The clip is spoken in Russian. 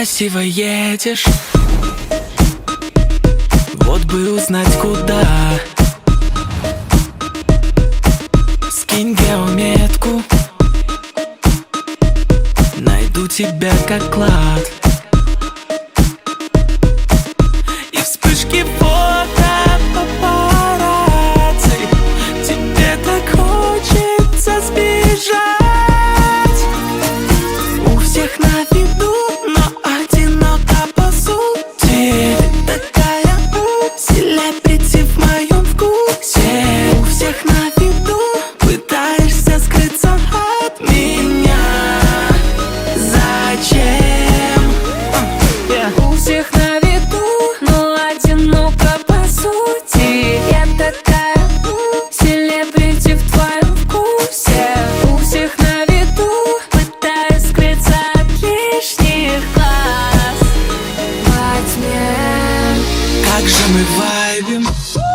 красиво едешь, вот бы узнать куда. Скинь геометку, найду тебя как клад. И вспышки фото папарацци, тебе так хочется сбежать. У всех на виду, но одиноко по сути. Ты такая селебрити в моем вкусе. У всех на виду, пытаешься скрыться от меня. Зачем? У всех на виду, но одиноко по сути. Я такая селебрити в твоем вкусе. У всех на виду, пытаюсь скрыться от лишних глаз. Во тьме Как же мы вайбим,